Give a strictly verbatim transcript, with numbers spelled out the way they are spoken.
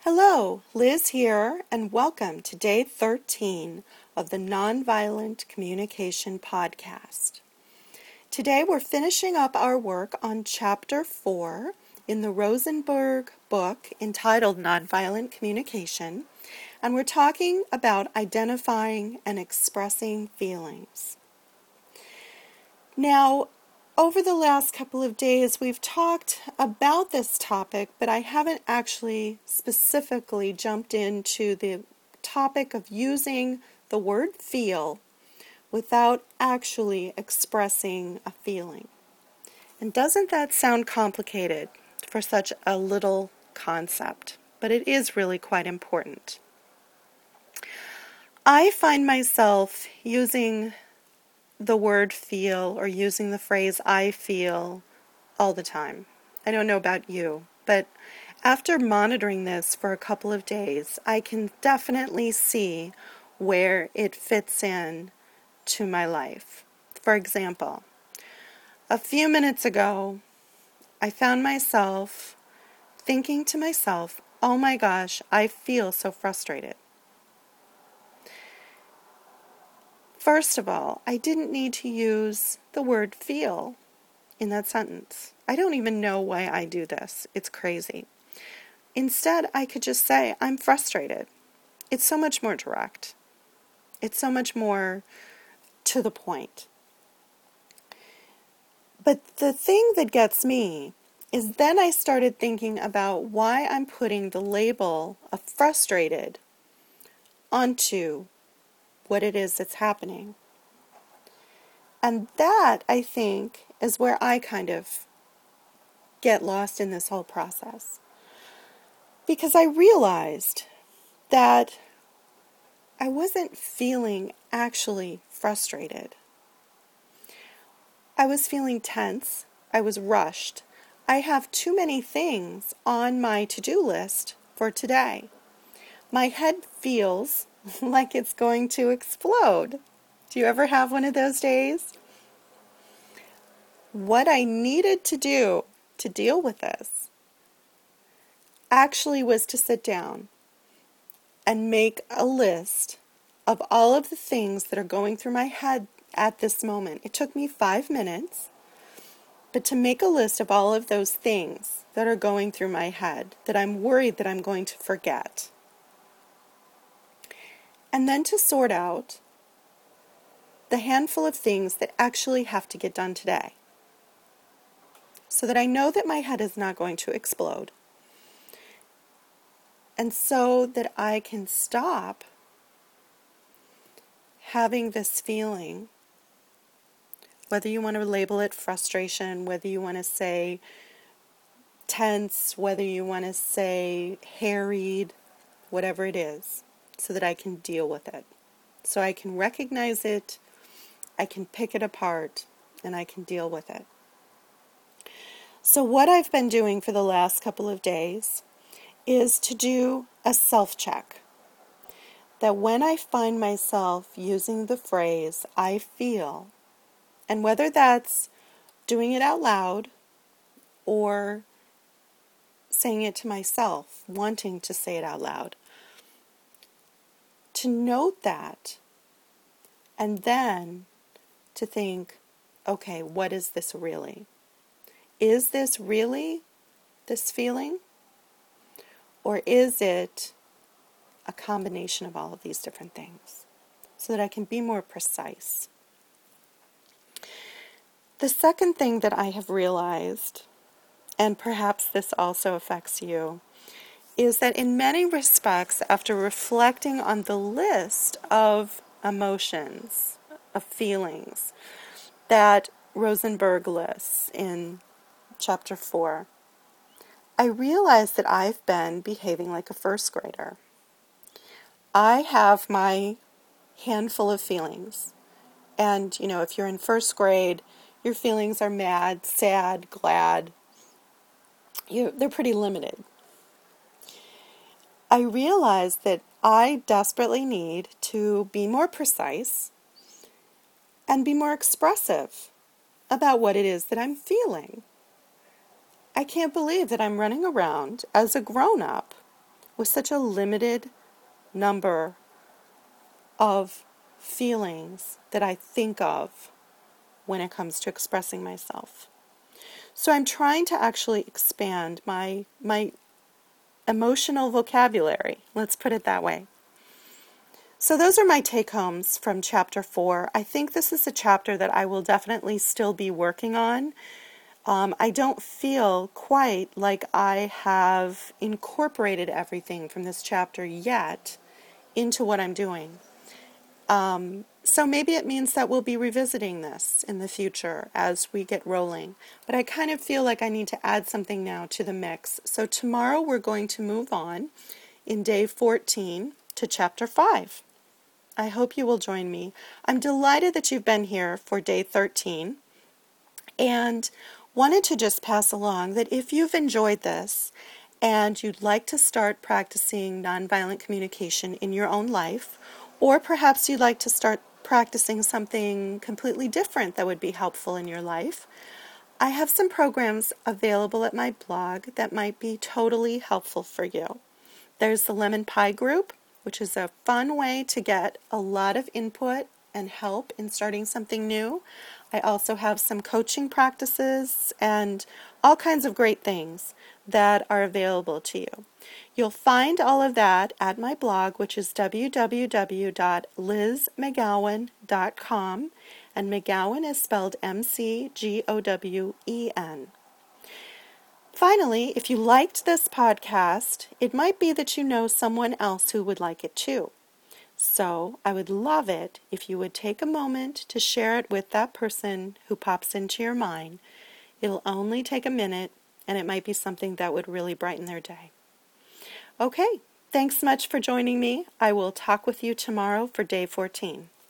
Hello, Liz here, and welcome to day thirteen of the Nonviolent Communication Podcast. Today we're finishing up our work on chapter four in the Rosenberg book entitled Nonviolent Communication, and we're talking about identifying and expressing feelings. Now, over the last couple of days, we've talked about this topic, but I haven't actually specifically jumped into the topic of using the word feel without actually expressing a feeling. And doesn't that sound complicated for such a little concept? But it is really quite important. I find myself using the word feel or using the phrase I feel all the time. I don't know about you, but after monitoring this for a couple of days, I can definitely see where it fits in to my life. For example, a few minutes ago, I found myself thinking to myself, oh my gosh, I feel so frustrated. First of all, I didn't need to use the word feel in that sentence. I don't even know why I do this. It's crazy. Instead, I could just say, I'm frustrated. It's so much more direct. It's so much more to the point. But the thing that gets me is then I started thinking about why I'm putting the label of frustrated onto what it is that's happening. And that, I think, is where I kind of get lost in this whole process. Because I realized that I wasn't feeling actually frustrated. I was feeling tense. I was rushed. I have too many things on my to-do list for today. My head feels like it's going to explode. Do you ever have one of those days? What I needed to do to deal with this actually was to sit down and make a list of all of the things that are going through my head at this moment. It took me five minutes, but to make a list of all of those things that are going through my head that I'm worried that I'm going to forget. And then to sort out the handful of things that actually have to get done today, so that I know that my head is not going to explode, and so that I can stop having this feeling, whether you want to label it frustration, whether you want to say tense, whether you want to say harried, whatever it is, so that I can deal with it. So I can recognize it, I can pick it apart, and I can deal with it. So what I've been doing for the last couple of days is to do a self-check. That when I find myself using the phrase, I feel, and whether that's doing it out loud or saying it to myself, wanting to say it out loud, to note that, and then to think, okay, what is this really? Is this really this feeling? Or is it a combination of all of these different things? So that I can be more precise. The second thing that I have realized, and perhaps this also affects you, is that in many respects, after reflecting on the list of emotions, of feelings that Rosenberg lists in chapter four, I realized that I've been behaving like a first grader. I have my handful of feelings. And, you know, if you're in first grade, your feelings are mad, sad, glad. You, they're pretty limited. I realized that I desperately need to be more precise and be more expressive about what it is that I'm feeling. I can't believe that I'm running around as a grown-up with such a limited number of feelings that I think of when it comes to expressing myself. So I'm trying to actually expand my my emotional vocabulary, let's put it that way. So those are my take-homes from chapter four. I think this is a chapter that I will definitely still be working on. Um, I don't feel quite like I have incorporated everything from this chapter yet into what I'm doing. Um, so maybe it means that we'll be revisiting this in the future as we get rolling. But I kind of feel like I need to add something now to the mix. So tomorrow we're going to move on in day fourteen to chapter five. I hope you will join me. I'm delighted that you've been here for day thirteen, and wanted to just pass along that if you've enjoyed this and you'd like to start practicing nonviolent communication in your own life, or perhaps you'd like to start practicing something completely different that would be helpful in your life, I have some programs available at my blog that might be totally helpful for you. There's the Lemon Pie Group, which is a fun way to get a lot of input and help in starting something new. I also have some coaching practices and all kinds of great things that are available to you. You'll find all of that at my blog, which is w w w dot liz mcgowan dot com, and McGowan is spelled M C G O W E N. Finally, if you liked this podcast, it might be that you know someone else who would like it too. So I would love it if you would take a moment to share it with that person who pops into your mind. It'll only take a minute, and it might be something that would really brighten their day. Okay, thanks much for joining me. I will talk with you tomorrow for day fourteen.